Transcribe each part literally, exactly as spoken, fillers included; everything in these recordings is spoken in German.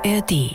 R D.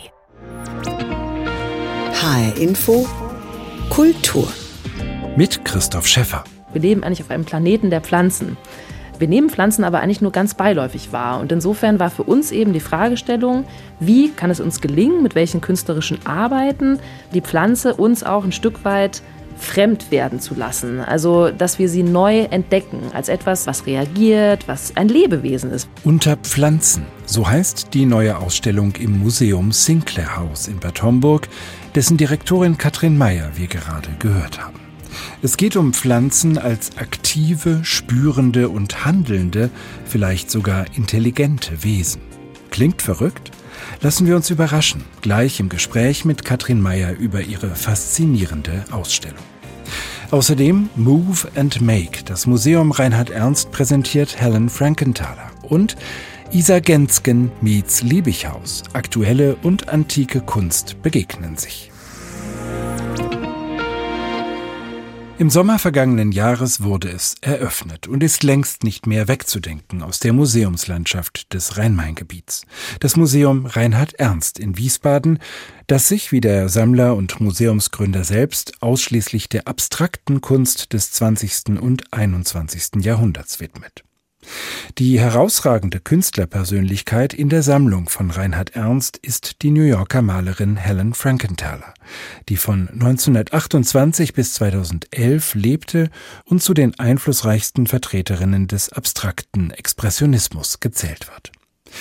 H R Info Kultur mit Christoph Schäffer. Wir leben eigentlich auf einem Planeten der Pflanzen. Wir nehmen Pflanzen aber eigentlich nur ganz beiläufig wahr. Und insofern war für uns eben die Fragestellung, wie kann es uns gelingen, mit welchen künstlerischen Arbeiten die Pflanze uns auch ein Stück weit fremd werden zu lassen. Also, dass wir sie neu entdecken als etwas, was reagiert, was ein Lebewesen ist. Unter Pflanzen, so heißt die neue Ausstellung im Museum Sinclair House in Bad Homburg, dessen Direktorin Katrin Meyer wir gerade gehört haben. Es geht um Pflanzen als aktive, spürende und handelnde, vielleicht sogar intelligente Wesen. Klingt verrückt? Lassen wir uns überraschen, gleich im Gespräch mit Katrin Meyer über ihre faszinierende Ausstellung. Außerdem Move and Make. Das Museum Reinhard Ernst präsentiert Helen Frankenthaler. Und Isa Genzgen meets Liebighaus. Aktuelle und antike Kunst begegnen sich. Im Sommer vergangenen Jahres wurde es eröffnet und ist längst nicht mehr wegzudenken aus der Museumslandschaft des Rhein-Main-Gebiets. Das Museum Reinhard Ernst in Wiesbaden, das sich, wie der Sammler und Museumsgründer selbst, ausschließlich der abstrakten Kunst des zwanzigsten und einundzwanzigsten Jahrhunderts widmet. Die herausragende Künstlerpersönlichkeit in der Sammlung von Reinhard Ernst ist die New Yorker Malerin Helen Frankenthaler, die von neunzehnhundertachtundzwanzig bis zweitausendelf lebte und zu den einflussreichsten Vertreterinnen des abstrakten Expressionismus gezählt wird.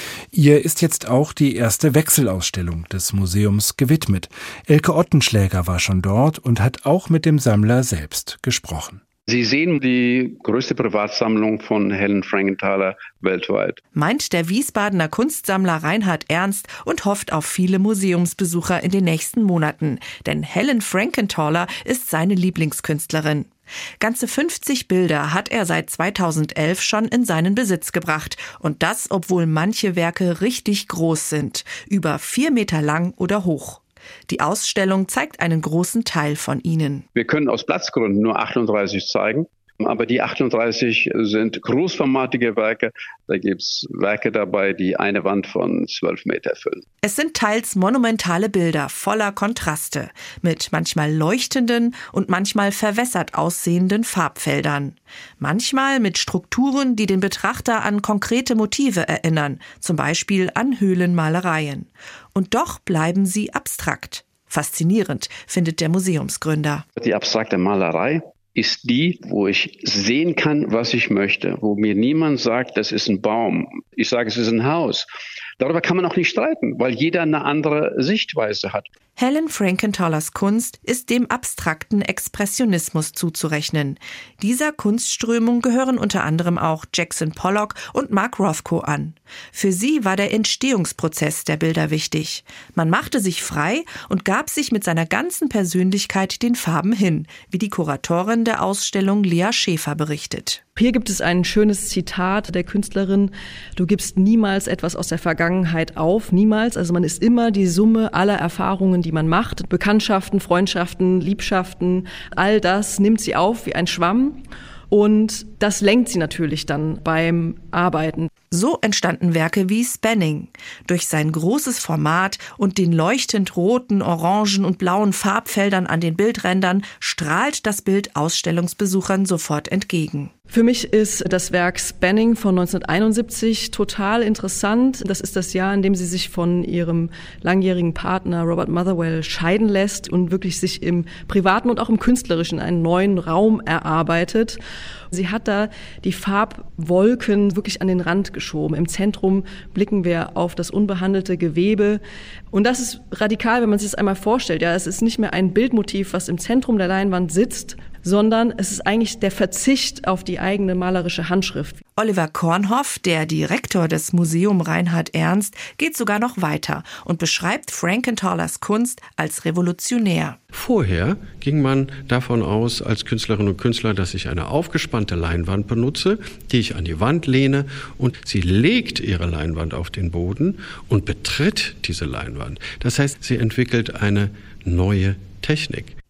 Ihr ist jetzt auch die erste Wechselausstellung des Museums gewidmet. Elke Ottenschläger war schon dort und hat auch mit dem Sammler selbst gesprochen. Sie sehen die größte Privatsammlung von Helen Frankenthaler weltweit. Meint der Wiesbadener Kunstsammler Reinhard Ernst und hofft auf viele Museumsbesucher in den nächsten Monaten. Denn Helen Frankenthaler ist seine Lieblingskünstlerin. Ganze fünfzig Bilder hat er seit zweitausendelf schon in seinen Besitz gebracht. Und das, obwohl manche Werke richtig groß sind, über vier Meter lang oder hoch. Die Ausstellung zeigt einen großen Teil von ihnen. Wir können aus Platzgründen nur achtunddreißig zeigen, aber die achtunddreißig sind großformatige Werke. Da gibt es Werke dabei, die eine Wand von zwölf Meter füllen. Es sind teils monumentale Bilder voller Kontraste, mit manchmal leuchtenden und manchmal verwässert aussehenden Farbfeldern. Manchmal mit Strukturen, die den Betrachter an konkrete Motive erinnern, zum Beispiel an Höhlenmalereien. Und doch bleiben sie abstrakt. Faszinierend, findet der Museumsgründer. Die abstrakte Malerei ist die, wo ich sehen kann, was ich möchte, wo mir niemand sagt, das ist ein Baum. Ich sage, es ist ein Haus. Darüber kann man auch nicht streiten, weil jeder eine andere Sichtweise hat. Helen Frankenthalers Kunst ist dem abstrakten Expressionismus zuzurechnen. Dieser Kunstströmung gehören unter anderem auch Jackson Pollock und Mark Rothko an. Für sie war der Entstehungsprozess der Bilder wichtig. Man machte sich frei und gab sich mit seiner ganzen Persönlichkeit den Farben hin, wie die Kuratorin der Ausstellung Lea Schäfer berichtet. Hier gibt es ein schönes Zitat der Künstlerin: Du gibst niemals etwas aus der Vergangenheit auf, niemals. Also man ist immer die Summe aller Erfahrungen, die man macht. Bekanntschaften, Freundschaften, Liebschaften, all das nimmt sie auf wie ein Schwamm. Und das lenkt sie natürlich dann beim Arbeiten. So entstanden Werke wie Spanning. Durch sein großes Format und den leuchtend roten, orangen und blauen Farbfeldern an den Bildrändern strahlt das Bild Ausstellungsbesuchern sofort entgegen. Für mich ist das Werk Spanning von neunzehnhunderteinundsiebzig total interessant. Das ist das Jahr, in dem sie sich von ihrem langjährigen Partner Robert Motherwell scheiden lässt und wirklich sich im Privaten und auch im Künstlerischen einen neuen Raum erarbeitet. Sie hat da die Farbwolken wirklich an den Rand geschoben. Im Zentrum blicken wir auf das unbehandelte Gewebe. Und das ist radikal, wenn man sich das einmal vorstellt. Ja, es ist nicht mehr ein Bildmotiv, was im Zentrum der Leinwand sitzt, sondern es ist eigentlich der Verzicht auf die eigene malerische Handschrift. Oliver Kornhoff, der Direktor des Museum Reinhard Ernst, geht sogar noch weiter und beschreibt Frankenthalers Kunst als revolutionär. Vorher ging man davon aus, als Künstlerinnen und Künstler, dass ich eine aufgespannte Leinwand benutze, die ich an die Wand lehne, und sie legt ihre Leinwand auf den Boden und betritt diese Leinwand. Das heißt, sie entwickelt eine neue Technik.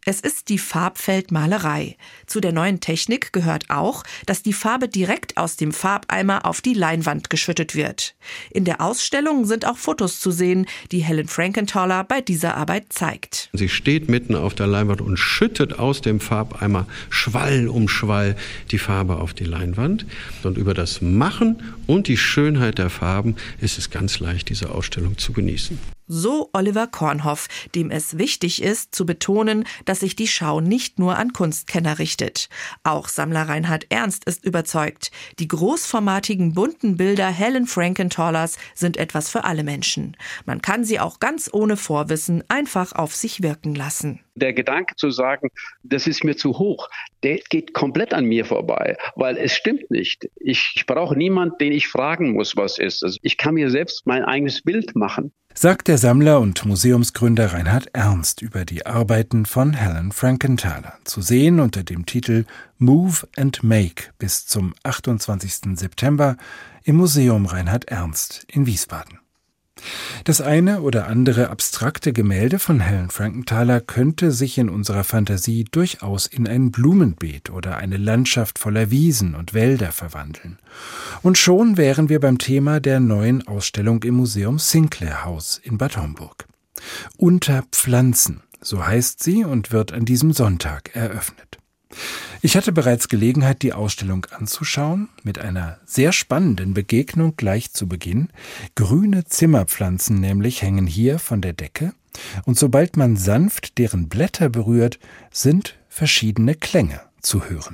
Es ist die Farbfeldmalerei. Zu der neuen Technik gehört auch, dass die Farbe direkt aus dem Farbeimer auf die Leinwand geschüttet wird. In der Ausstellung sind auch Fotos zu sehen, die Helen Frankenthaler bei dieser Arbeit zeigt. Sie steht mitten auf der Leinwand und schüttet aus dem Farbeimer Schwall um Schwall die Farbe auf die Leinwand. Und über das Machen und die Schönheit der Farben ist es ganz leicht, diese Ausstellung zu genießen. So Oliver Kornhoff, dem es wichtig ist, zu betonen, dass sich die Schau nicht nur an Kunstkenner richtet. Auch Sammler Reinhard Ernst ist überzeugt. Die großformatigen, bunten Bilder Helen Frankenthalers sind etwas für alle Menschen. Man kann sie auch ganz ohne Vorwissen einfach auf sich wirken lassen. Der Gedanke zu sagen, das ist mir zu hoch, der geht komplett an mir vorbei, weil es stimmt nicht. Ich, ich brauche niemanden, den ich fragen muss, was ist. Also ich kann mir selbst mein eigenes Bild machen. Sagt der Sammler und Museumsgründer Reinhard Ernst über die Arbeiten von Helen Frankenthaler. Zu sehen unter dem Titel Move and Make bis zum achtundzwanzigsten September im Museum Reinhard Ernst in Wiesbaden. Das eine oder andere abstrakte Gemälde von Helen Frankenthaler könnte sich in unserer Fantasie durchaus in ein Blumenbeet oder eine Landschaft voller Wiesen und Wälder verwandeln. Und schon wären wir beim Thema der neuen Ausstellung im Museum Sinclair House in Bad Homburg. Unter Pflanzen, so heißt sie und wird an diesem Sonntag eröffnet. Ich hatte bereits Gelegenheit, die Ausstellung anzuschauen, mit einer sehr spannenden Begegnung gleich zu Beginn. Grüne Zimmerpflanzen nämlich hängen hier von der Decke, und sobald man sanft deren Blätter berührt, sind verschiedene Klänge zu hören.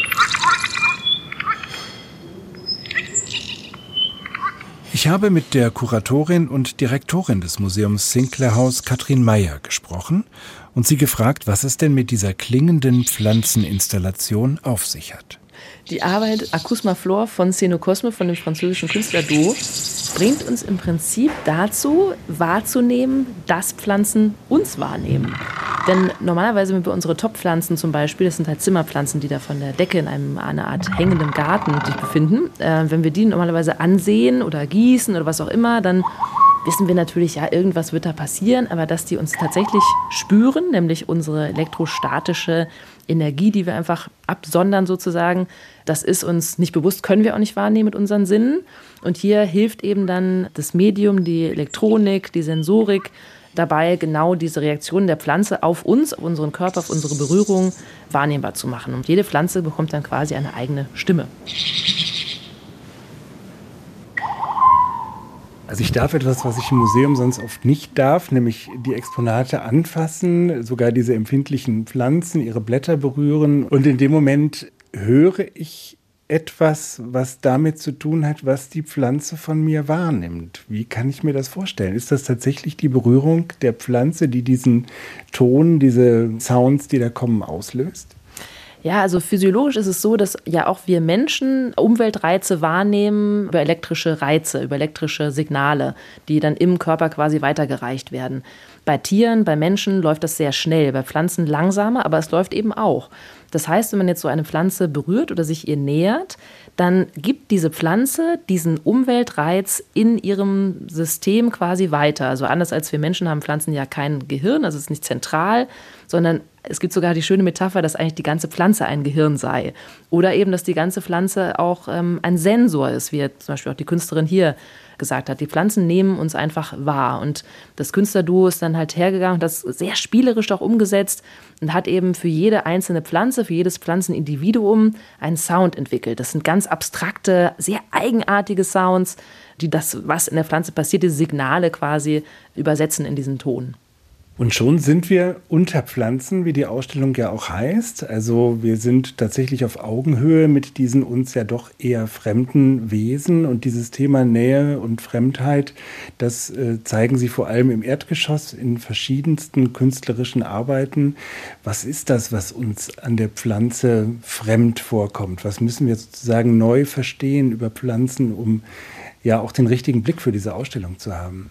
Ich habe mit der Kuratorin und Direktorin des Museums Sinclair House, Katrin Meyer, gesprochen und sie gefragt, was es denn mit dieser klingenden Pflanzeninstallation auf sich hat. Die Arbeit Acousma Flor von Cénocosme, von dem französischen Künstlerduo, bringt uns im Prinzip dazu, wahrzunehmen, dass Pflanzen uns wahrnehmen. Denn normalerweise, wenn wir unsere Topfpflanzen zum Beispiel, das sind halt Zimmerpflanzen, die da von der Decke in einem, einer Art hängendem Garten sich befinden, äh, wenn wir die normalerweise ansehen oder gießen oder was auch immer, dann wissen wir natürlich, ja, irgendwas wird da passieren, aber dass die uns tatsächlich spüren, nämlich unsere elektrostatische Energie, die wir einfach absondern sozusagen, das ist uns nicht bewusst, können wir auch nicht wahrnehmen mit unseren Sinnen. Und hier hilft eben dann das Medium, die Elektronik, die Sensorik, dabei genau diese Reaktionen der Pflanze auf uns, auf unseren Körper, auf unsere Berührung wahrnehmbar zu machen. Und jede Pflanze bekommt dann quasi eine eigene Stimme. Also ich darf etwas, was ich im Museum sonst oft nicht darf, nämlich die Exponate anfassen, sogar diese empfindlichen Pflanzen, ihre Blätter berühren. Und in dem Moment höre ich etwas, was damit zu tun hat, was die Pflanze von mir wahrnimmt. Wie kann ich mir das vorstellen? Ist das tatsächlich die Berührung der Pflanze, die diesen Ton, diese Sounds, die da kommen, auslöst? Ja, also physiologisch ist es so, dass ja auch wir Menschen Umweltreize wahrnehmen über elektrische Reize, über elektrische Signale, die dann im Körper quasi weitergereicht werden. Bei Tieren, bei Menschen läuft das sehr schnell, bei Pflanzen langsamer, aber es läuft eben auch. Das heißt, wenn man jetzt so eine Pflanze berührt oder sich ihr nähert, dann gibt diese Pflanze diesen Umweltreiz in ihrem System quasi weiter. Also anders als wir Menschen haben Pflanzen ja kein Gehirn, also es ist nicht zentral, sondern es gibt sogar die schöne Metapher, dass eigentlich die ganze Pflanze ein Gehirn sei. Oder eben, dass die ganze Pflanze auch ähm, ein Sensor ist, wie zum Beispiel auch die Künstlerin hier gesagt hat. Die Pflanzen nehmen uns einfach wahr. Und das Künstlerduo ist dann halt hergegangen und das sehr spielerisch auch umgesetzt und hat eben für jede einzelne Pflanze, für jedes Pflanzenindividuum einen Sound entwickelt. Das sind ganz abstrakte, sehr eigenartige Sounds, die das, was in der Pflanze passiert, diese Signale quasi übersetzen in diesen Ton. Und schon sind wir unter Pflanzen, wie die Ausstellung ja auch heißt. Also wir sind tatsächlich auf Augenhöhe mit diesen uns ja doch eher fremden Wesen. Und dieses Thema Nähe und Fremdheit, das äh, zeigen Sie vor allem im Erdgeschoss in verschiedensten künstlerischen Arbeiten. Was ist das, was uns an der Pflanze fremd vorkommt? Was müssen wir sozusagen neu verstehen über Pflanzen, um ja auch den richtigen Blick für diese Ausstellung zu haben?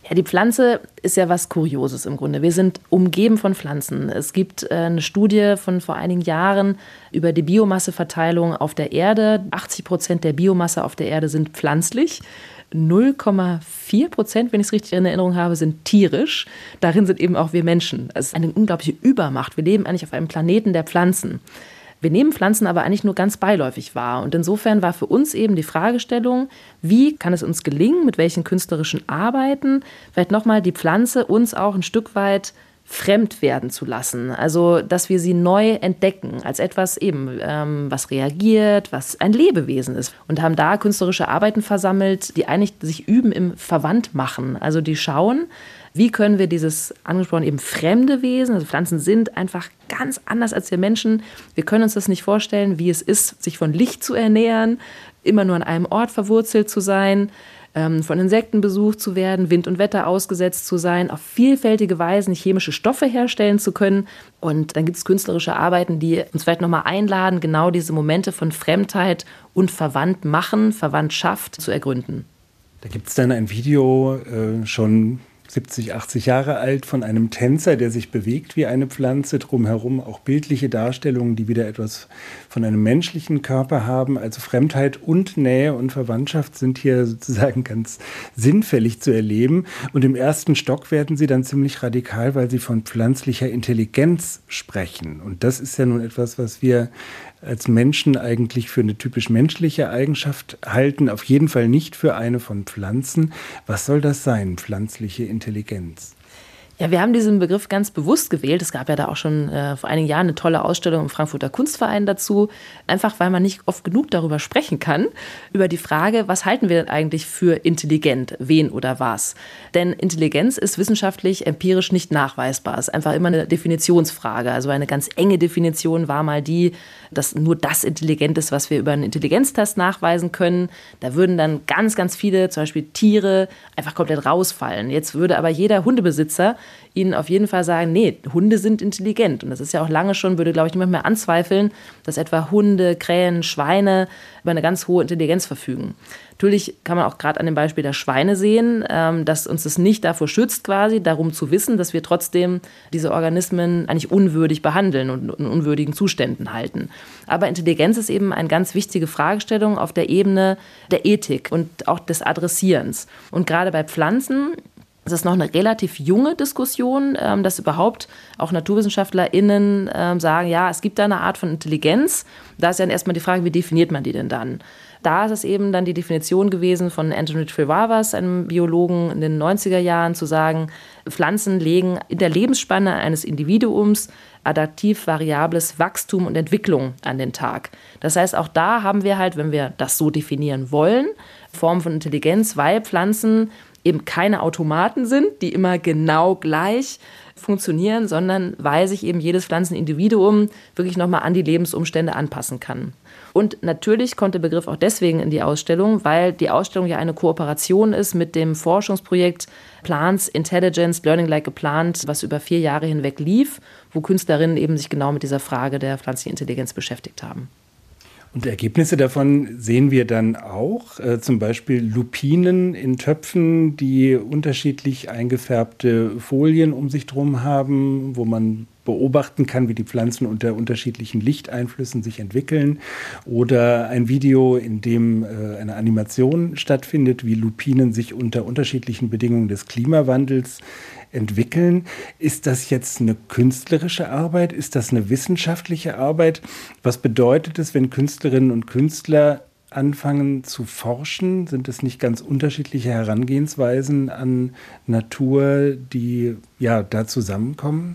Ja, die Pflanze ist ja was Kurioses im Grunde. Wir sind umgeben von Pflanzen. Es gibt äh, eine Studie von vor einigen Jahren über die Biomasseverteilung auf der Erde. achtzig Prozent der Biomasse auf der Erde sind pflanzlich. null Komma vier Prozent, wenn ich es richtig in Erinnerung habe, sind tierisch. Darin sind eben auch wir Menschen. Es ist eine unglaubliche Übermacht. Wir leben eigentlich auf einem Planeten der Pflanzen. Wir nehmen Pflanzen aber eigentlich nur ganz beiläufig wahr. Und insofern war für uns eben die Fragestellung, wie kann es uns gelingen, mit welchen künstlerischen Arbeiten, vielleicht nochmal die Pflanze uns auch ein Stück weit fremd werden zu lassen. Also, dass wir sie neu entdecken als etwas eben, ähm, was reagiert, was ein Lebewesen ist. Und haben da künstlerische Arbeiten versammelt, die eigentlich sich üben im Verwandtmachen. Also die schauen, wie können wir dieses angesprochen eben fremde Wesen, also Pflanzen sind einfach ganz anders als wir Menschen. Wir können uns das nicht vorstellen, wie es ist, sich von Licht zu ernähren, immer nur an einem Ort verwurzelt zu sein, von Insekten besucht zu werden, Wind und Wetter ausgesetzt zu sein, auf vielfältige Weisen chemische Stoffe herstellen zu können. Und dann gibt es künstlerische Arbeiten, die uns vielleicht nochmal einladen, genau diese Momente von Fremdheit und Verwandtmachen, Verwandtschaft zu ergründen. Da gibt es dann ein Video, äh, schon siebzig, achtzig Jahre alt, von einem Tänzer, der sich bewegt wie eine Pflanze, drumherum auch bildliche Darstellungen, die wieder etwas von einem menschlichen Körper haben. Also Fremdheit und Nähe und Verwandtschaft sind hier sozusagen ganz sinnfällig zu erleben. Und im ersten Stock werden sie dann ziemlich radikal, weil sie von pflanzlicher Intelligenz sprechen. Und das ist ja nun etwas, was wir als Menschen eigentlich für eine typisch menschliche Eigenschaft halten, auf jeden Fall nicht für eine von Pflanzen. Was soll das sein, pflanzliche Intelligenz? Ja, wir haben diesen Begriff ganz bewusst gewählt. Es gab ja da auch schon äh, vor einigen Jahren eine tolle Ausstellung im Frankfurter Kunstverein dazu. Einfach, weil man nicht oft genug darüber sprechen kann, über die Frage, was halten wir denn eigentlich für intelligent, wen oder was? Denn Intelligenz ist wissenschaftlich, empirisch nicht nachweisbar. Es ist einfach immer eine Definitionsfrage. Also eine ganz enge Definition war mal die, dass nur das intelligent ist, was wir über einen Intelligenztest nachweisen können. Da würden dann ganz, ganz viele, zum Beispiel Tiere, einfach komplett rausfallen. Jetzt würde aber jeder Hundebesitzer Ihnen auf jeden Fall sagen, nee, Hunde sind intelligent. Und das ist ja auch lange schon, würde, glaube ich, niemand mehr anzweifeln, dass etwa Hunde, Krähen, Schweine über eine ganz hohe Intelligenz verfügen. Natürlich kann man auch gerade an dem Beispiel der Schweine sehen, dass uns das nicht davor schützt, quasi darum zu wissen, dass wir trotzdem diese Organismen eigentlich unwürdig behandeln und in unwürdigen Zuständen halten. Aber Intelligenz ist eben eine ganz wichtige Fragestellung auf der Ebene der Ethik und auch des Adressierens. Und gerade bei Pflanzen es ist noch eine relativ junge Diskussion, dass überhaupt auch NaturwissenschaftlerInnen sagen, ja, es gibt da eine Art von Intelligenz. Da ist ja dann erstmal die Frage, wie definiert man die denn dann? Da ist es eben dann die Definition gewesen von Anthony Trivavas, einem Biologen in den neunziger Jahren, zu sagen, Pflanzen legen in der Lebensspanne eines Individuums adaptiv variables Wachstum und Entwicklung an den Tag. Das heißt, auch da haben wir halt, wenn wir das so definieren wollen, Formen von Intelligenz, weil Pflanzen eben keine Automaten sind, die immer genau gleich funktionieren, sondern weil sich eben jedes Pflanzenindividuum wirklich nochmal an die Lebensumstände anpassen kann. Und natürlich kommt der Begriff auch deswegen in die Ausstellung, weil die Ausstellung ja eine Kooperation ist mit dem Forschungsprojekt Plants Intelligence Learning Like a Plant, was über vier Jahre hinweg lief, wo Künstlerinnen eben sich genau mit dieser Frage der pflanzlichen Intelligenz beschäftigt haben. Und Ergebnisse davon sehen wir dann auch, äh, zum Beispiel Lupinen in Töpfen, die unterschiedlich eingefärbte Folien um sich drum haben, wo man beobachten kann, wie die Pflanzen unter unterschiedlichen Lichteinflüssen sich entwickeln. Oder ein Video, in dem äh, eine Animation stattfindet, wie Lupinen sich unter unterschiedlichen Bedingungen des Klimawandels entwickeln. Ist das jetzt eine künstlerische Arbeit? Ist das eine wissenschaftliche Arbeit? Was bedeutet es, wenn Künstlerinnen und Künstler anfangen zu forschen? Sind es nicht ganz unterschiedliche Herangehensweisen an Natur, die ja da zusammenkommen?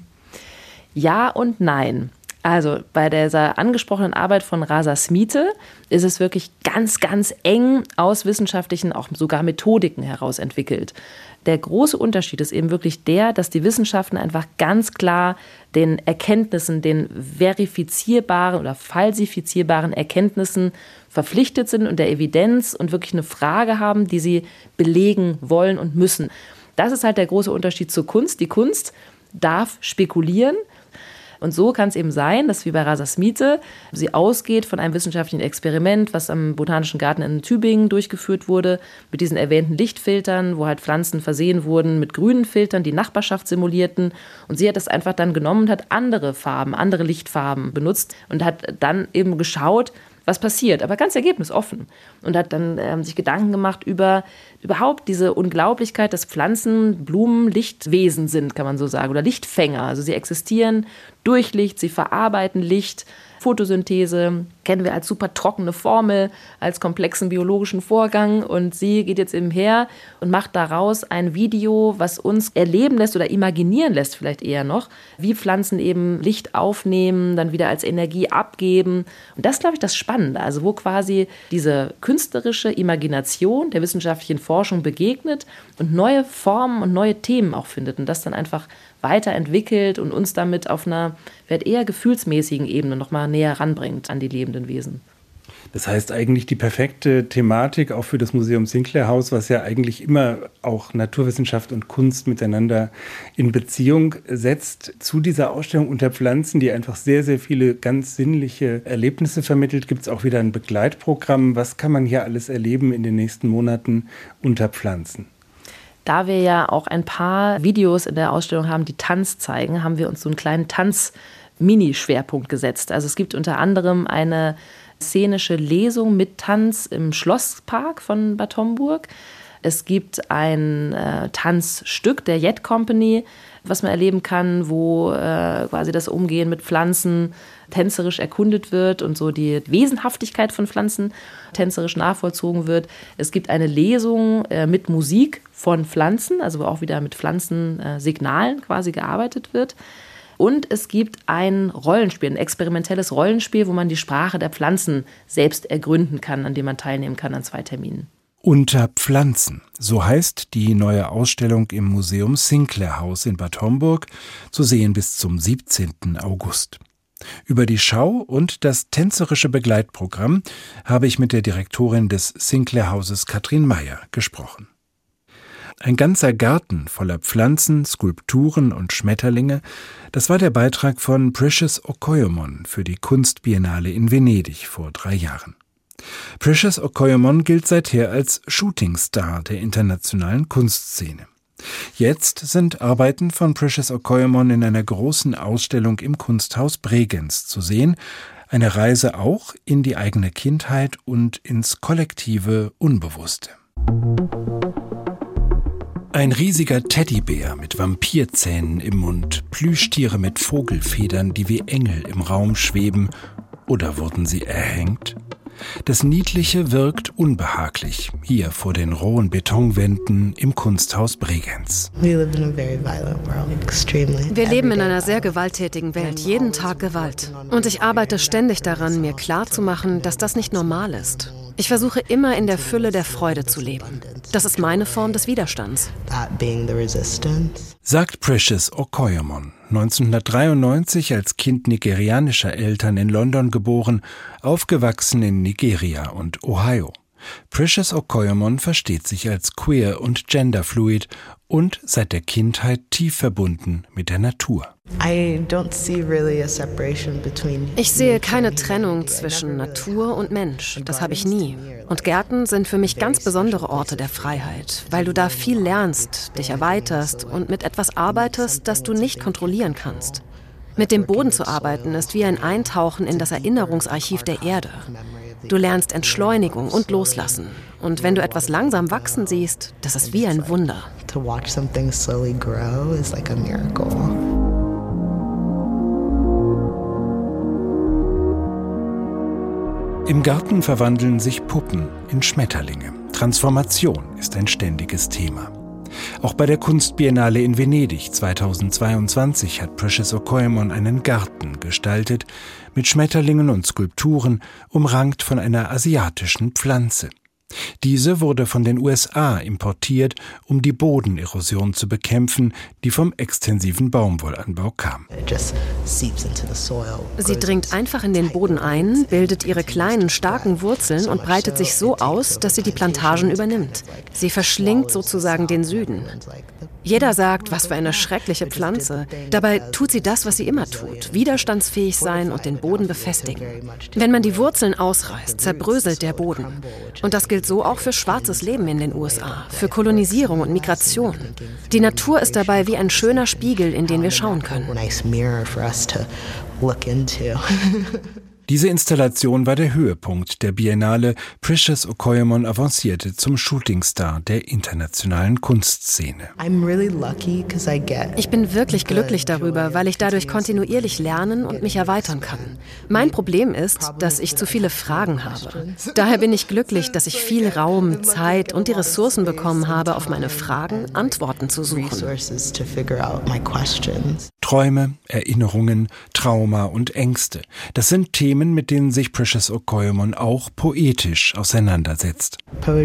Ja und nein. Also bei dieser angesprochenen Arbeit von Rasa Smite ist es wirklich ganz, ganz eng aus wissenschaftlichen, auch sogar Methodiken heraus entwickelt. Der große Unterschied ist eben wirklich der, dass die Wissenschaften einfach ganz klar den Erkenntnissen, den verifizierbaren oder falsifizierbaren Erkenntnissen verpflichtet sind und der Evidenz und wirklich eine Frage haben, die sie belegen wollen und müssen. Das ist halt der große Unterschied zur Kunst. Die Kunst darf spekulieren. Und so kann es eben sein, dass wie bei Rasa Smythe sie ausgeht von einem wissenschaftlichen Experiment, was am Botanischen Garten in Tübingen durchgeführt wurde, mit diesen erwähnten Lichtfiltern, wo halt Pflanzen versehen wurden mit grünen Filtern, die Nachbarschaft simulierten. Und sie hat das einfach dann genommen und hat andere Farben, andere Lichtfarben benutzt und hat dann eben geschaut, was passiert, aber ganz ergebnisoffen. Und hat dann ähm, sich Gedanken gemacht über überhaupt diese Unglaublichkeit, dass Pflanzen, Blumen Lichtwesen sind, kann man so sagen, oder Lichtfänger. Also sie existieren durch Licht, sie verarbeiten Licht. Photosynthese kennen wir als super trockene Formel, als komplexen biologischen Vorgang. Und sie geht jetzt eben her und macht daraus ein Video, was uns erleben lässt oder imaginieren lässt vielleicht eher noch, wie Pflanzen eben Licht aufnehmen, dann wieder als Energie abgeben. Und das ist, glaube ich, das Spannende. Also wo quasi diese künstlerische Imagination der wissenschaftlichen Forschung begegnet und neue Formen und neue Themen auch findet. Und das dann einfach weiterentwickelt und uns damit auf einer eher gefühlsmäßigen Ebene nochmal näher ranbringt an die lebenden Wesen. Das heißt eigentlich die perfekte Thematik auch für das Museum Sinclair House, was ja eigentlich immer auch Naturwissenschaft und Kunst miteinander in Beziehung setzt. Zu dieser Ausstellung unter Pflanzen, die einfach sehr, sehr viele ganz sinnliche Erlebnisse vermittelt, gibt es auch wieder ein Begleitprogramm. Was kann man hier alles erleben in den nächsten Monaten unter Pflanzen? Da wir ja auch ein paar Videos in der Ausstellung haben, die Tanz zeigen, haben wir uns so einen kleinen Tanz-Mini-Schwerpunkt gesetzt. Also es gibt unter anderem eine szenische Lesung mit Tanz im Schlosspark von Bad Homburg. Es gibt ein äh, Tanzstück der Jet Company, was man erleben kann, wo äh, quasi das Umgehen mit Pflanzen tänzerisch erkundet wird und so die Wesenhaftigkeit von Pflanzen tänzerisch nachvollzogen wird. Es gibt eine Lesung äh, mit Musik von Pflanzen, also wo auch wieder mit Pflanzensignalen äh, quasi gearbeitet wird. Und es gibt ein Rollenspiel, ein experimentelles Rollenspiel, wo man die Sprache der Pflanzen selbst ergründen kann, an dem man teilnehmen kann an zwei Terminen. Unter Pflanzen, so heißt die neue Ausstellung im Museum Sinclair House in Bad Homburg, zu sehen bis zum siebzehnten August. Über die Schau und das tänzerische Begleitprogramm habe ich mit der Direktorin des Sinclair Hauses Katrin Meyer gesprochen. Ein ganzer Garten voller Pflanzen, Skulpturen und Schmetterlinge, das war der Beitrag von Precious Okoyomon für die Kunstbiennale in Venedig vor drei Jahren. Precious Okoyomon gilt seither als Shootingstar der internationalen Kunstszene. Jetzt sind Arbeiten von Precious Okoyomon in einer großen Ausstellung im Kunsthaus Bregenz zu sehen. Eine Reise auch in die eigene Kindheit und ins kollektive Unbewusste. Ein riesiger Teddybär mit Vampirzähnen im Mund, Plüschtiere mit Vogelfedern, die wie Engel im Raum schweben. Oder wurden sie erhängt? Das Niedliche wirkt unbehaglich, hier vor den rohen Betonwänden im Kunsthaus Bregenz. Wir leben in einer sehr gewalttätigen Welt, jeden Tag Gewalt. Und ich arbeite ständig daran, mir klarzumachen, dass das nicht normal ist. Ich versuche immer in der Fülle der Freude zu leben. Das ist meine Form des Widerstands. Sagt Precious Okoyomon, neunzehnhundertdreiundneunzig als Kind nigerianischer Eltern in London geboren, aufgewachsen in Nigeria und Ohio. Precious Okoyomon versteht sich als queer und genderfluid und seit der Kindheit tief verbunden mit der Natur. Ich sehe keine Trennung zwischen Natur und Mensch. Das habe ich nie. Und Gärten sind für mich ganz besondere Orte der Freiheit, weil du da viel lernst, dich erweiterst und mit etwas arbeitest, das du nicht kontrollieren kannst. Mit dem Boden zu arbeiten ist wie ein Eintauchen in das Erinnerungsarchiv der Erde. Du lernst Entschleunigung und Loslassen. Und wenn du etwas langsam wachsen siehst, das ist wie ein Wunder. To watch something slowly grow is like a miracle. Im Garten verwandeln sich Puppen in Schmetterlinge. Transformation ist ein ständiges Thema. Auch bei der Kunstbiennale in Venedig zweitausendzweiundzwanzig hat Precious Okoyomon einen Garten gestaltet mit Schmetterlingen und Skulpturen, umrankt von einer asiatischen Pflanze. Diese wurde von den U S A importiert, um die Bodenerosion zu bekämpfen, die vom extensiven Baumwollanbau kam. Sie dringt einfach in den Boden ein, bildet ihre kleinen, starken Wurzeln und breitet sich so aus, dass sie die Plantagen übernimmt. Sie verschlingt sozusagen den Süden. Jeder sagt, was für eine schreckliche Pflanze. Dabei tut sie das, was sie immer tut: widerstandsfähig sein und den Boden befestigen. Wenn man die Wurzeln ausreißt, zerbröselt der Boden. Und das gilt so auch für schwarzes Leben in den U S A, für Kolonisierung und Migration. Die Natur ist dabei wie ein schöner Spiegel, in den wir schauen können. Diese Installation war der Höhepunkt der Biennale. Precious Okoyemon avancierte zum Shootingstar der internationalen Kunstszene. Ich bin wirklich glücklich darüber, weil ich dadurch kontinuierlich lernen und mich erweitern kann. Mein Problem ist, dass ich zu viele Fragen habe. Daher bin ich glücklich, dass ich viel Raum, Zeit und die Ressourcen bekommen habe, auf meine Fragen Antworten zu suchen. Träume, Erinnerungen, Trauma und Ängste. Das sind Themen, mit denen sich Precious Okoyemon auch poetisch auseinandersetzt.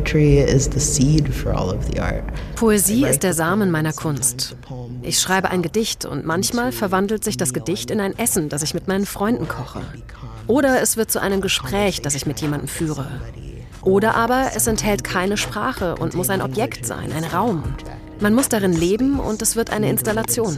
Poesie ist der Samen meiner Kunst. Ich schreibe ein Gedicht und manchmal verwandelt sich das Gedicht in ein Essen, das ich mit meinen Freunden koche. Oder es wird zu einem Gespräch, das ich mit jemandem führe. Oder aber es enthält keine Sprache und muss ein Objekt sein, ein Raum. Man muss darin leben und es wird eine Installation.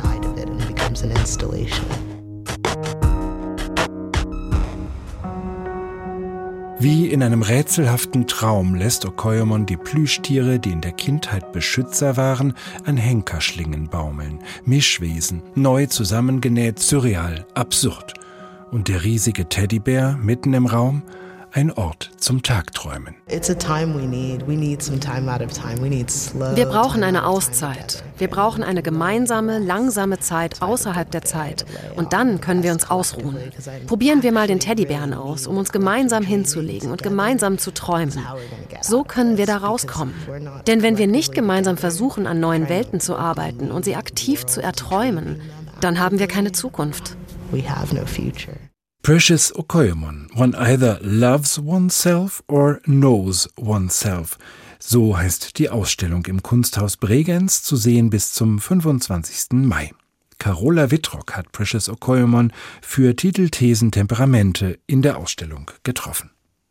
Wie in einem rätselhaften Traum lässt Okoyemon die Plüschtiere, die in der Kindheit Beschützer waren, an Henkerschlingen baumeln. Mischwesen, neu zusammengenäht, surreal, absurd. Und der riesige Teddybär mitten im Raum? Ein Ort zum Tagträumen. Wir brauchen eine Auszeit. Wir brauchen eine gemeinsame, langsame Zeit außerhalb der Zeit. Und dann können wir uns ausruhen. Probieren wir mal den Teddybären aus, um uns gemeinsam hinzulegen und gemeinsam zu träumen. So können wir da rauskommen. Denn wenn wir nicht gemeinsam versuchen, an neuen Welten zu arbeiten und sie aktiv zu erträumen, dann haben wir keine Zukunft. Precious Okoyemon, one either loves oneself or knows oneself. So heißt die Ausstellung im Kunsthaus Bregenz, zu sehen bis zum fünfundzwanzigsten Mai. Carola Wittrock hat Precious Okoyemon für Titel, Thesen, Temperamente in der Ausstellung getroffen.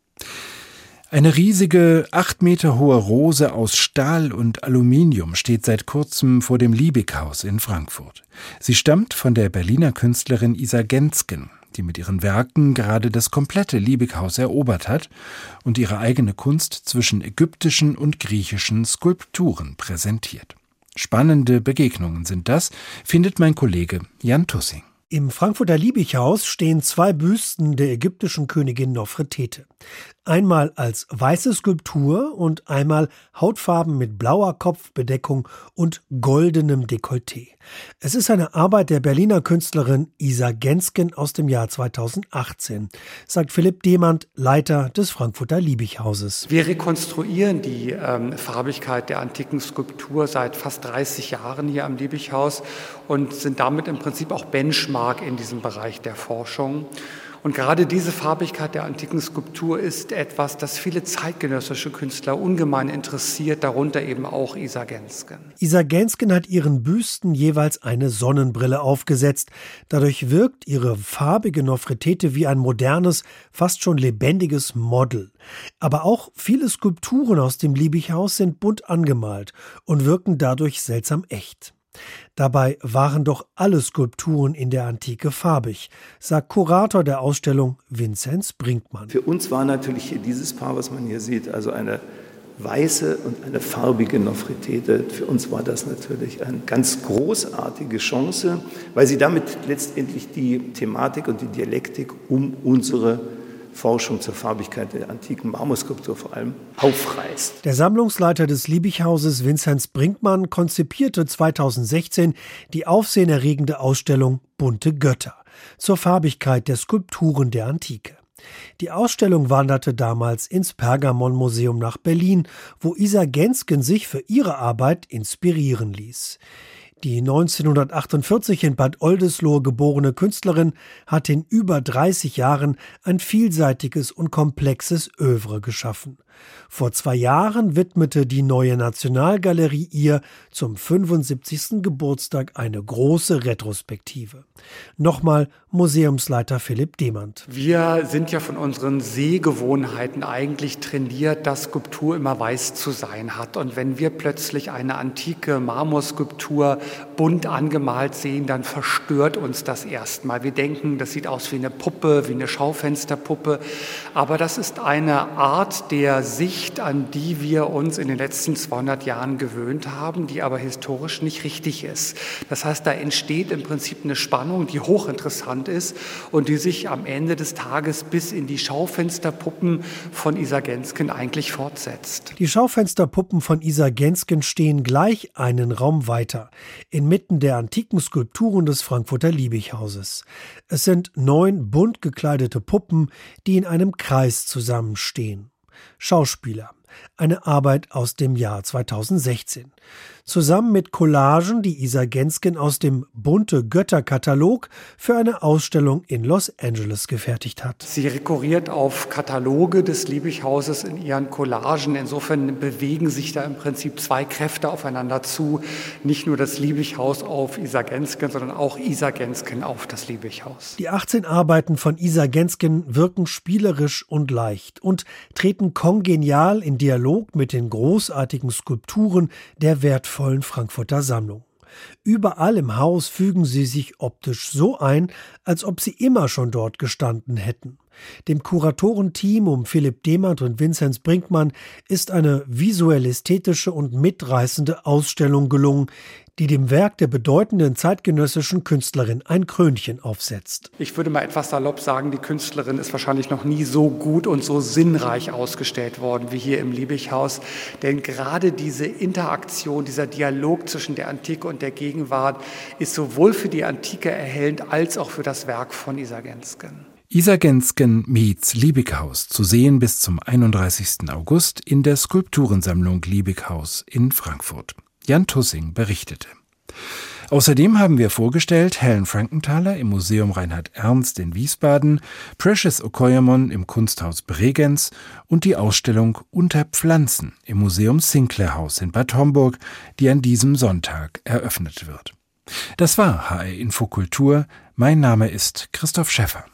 Eine riesige, acht Meter hohe Rose aus Stahl und Aluminium steht seit kurzem vor dem Liebig-Haus in Frankfurt. Sie stammt von der Berliner Künstlerin Isa Gensken, die mit ihren Werken gerade das komplette Liebig-Haus erobert hat und ihre eigene Kunst zwischen ägyptischen und griechischen Skulpturen präsentiert. Spannende Begegnungen sind das, findet mein Kollege Jan Tussing. Im Frankfurter Liebig-Haus stehen zwei Büsten der ägyptischen Königin Nofretete. Einmal als weiße Skulptur und einmal Hautfarben mit blauer Kopfbedeckung und goldenem Dekolleté. Es ist eine Arbeit der Berliner Künstlerin Isa Gensken aus dem Jahr zweitausendachtzehn, sagt Philipp Demand, Leiter des Frankfurter Liebig-Hauses. Wir rekonstruieren die ähm, Farbigkeit der antiken Skulptur seit fast dreißig Jahren hier am Liebig-Haus und sind damit im Prinzip auch Benchmark in diesem Bereich der Forschung. Und gerade diese Farbigkeit der antiken Skulptur ist etwas, das viele zeitgenössische Künstler ungemein interessiert, darunter eben auch Isa Gensken. Isa Gensken hat ihren Büsten jeweils eine Sonnenbrille aufgesetzt. Dadurch wirkt ihre farbige Nofretete wie ein modernes, fast schon lebendiges Model. Aber auch viele Skulpturen aus dem Liebig-Haus sind bunt angemalt und wirken dadurch seltsam echt. Dabei waren doch alle Skulpturen in der Antike farbig, sagt Kurator der Ausstellung Vinzenz Brinkmann. Für uns war natürlich hier dieses Paar, was man hier sieht, also eine weiße und eine farbige Nofretete. Für uns war das natürlich eine ganz großartige Chance, weil sie damit letztendlich die Thematik und die Dialektik um unsere Forschung zur Farbigkeit der antiken Marmorskulptur vor allem aufreißt. Der Sammlungsleiter des Liebig-Hauses Vinzenz Brinkmann konzipierte zweitausendsechzehn die aufsehenerregende Ausstellung Bunte Götter zur Farbigkeit der Skulpturen der Antike. Die Ausstellung wanderte damals ins Pergamon-Museum nach Berlin, wo Isa Gensken sich für ihre Arbeit inspirieren ließ. Die neunzehnhundertachtundvierzig in Bad Oldesloe geborene Künstlerin hat in über dreißig Jahren ein vielseitiges und komplexes Œuvre geschaffen. Vor zwei Jahren widmete die Neue Nationalgalerie ihr zum fünfundsiebzigsten Geburtstag eine große Retrospektive. Nochmal Museumsleiter Philipp Demand. Wir sind ja von unseren Sehgewohnheiten eigentlich trainiert, dass Skulptur immer weiß zu sein hat. Und wenn wir plötzlich eine antike Marmorskulptur bunt angemalt sehen, dann verstört uns das erstmal. Wir denken, das sieht aus wie eine Puppe, wie eine Schaufensterpuppe. Aber das ist eine Art der Sicht, an die wir uns in den letzten zweihundert Jahren gewöhnt haben, die aber historisch nicht richtig ist. Das heißt, da entsteht im Prinzip eine Spannung, die hochinteressant ist und die sich am Ende des Tages bis in die Schaufensterpuppen von Isa Gensken eigentlich fortsetzt. Die Schaufensterpuppen von Isa Gensken stehen gleich einen Raum weiter, inmitten der antiken Skulpturen des Frankfurter Liebig-Hauses. Es sind neun bunt gekleidete Puppen, die in einem Kreis zusammenstehen. Schauspieler. Eine Arbeit aus dem Jahr zweitausendsechzehn. Zusammen mit Collagen, die Isa Gensken aus dem Bunte Götter-Katalog für eine Ausstellung in Los Angeles gefertigt hat. Sie rekurriert auf Kataloge des Liebig-Hauses in ihren Collagen. Insofern bewegen sich da im Prinzip zwei Kräfte aufeinander zu. Nicht nur das Liebig-Haus auf Isa Gensken, sondern auch Isa Gensken auf das Liebig-Haus. Die achtzehn Arbeiten von Isa Gensken wirken spielerisch und leicht und treten kongenial in Dialog mit den großartigen Skulpturen der wertvollen Frankfurter Sammlung. Überall im Haus fügen sie sich optisch so ein, als ob sie immer schon dort gestanden hätten. Dem Kuratorenteam um Philipp Demand und Vinzenz Brinkmann ist eine visuell-ästhetische und mitreißende Ausstellung gelungen, die dem Werk der bedeutenden zeitgenössischen Künstlerin ein Krönchen aufsetzt. Ich würde mal etwas salopp sagen, die Künstlerin ist wahrscheinlich noch nie so gut und so sinnreich ausgestellt worden wie hier im Liebig-Haus. Denn gerade diese Interaktion, dieser Dialog zwischen der Antike und der Gegenwart ist sowohl für die Antike erhellend als auch für das Werk von Isa Gensken. Isa Gensken meets Liebig-Haus, zu sehen bis zum einunddreißigsten August in der Skulpturensammlung Liebig-Haus in Frankfurt. Jan Tussing berichtete. Außerdem haben wir vorgestellt Helen Frankenthaler im Museum Reinhard Ernst in Wiesbaden, Precious Okoyemon im Kunsthaus Bregenz und die Ausstellung Unter Pflanzen im Museum Sinclair Haus in Bad Homburg, die an diesem Sonntag eröffnet wird. Das war H R Info Kultur. Mein Name ist Christoph Schäffer.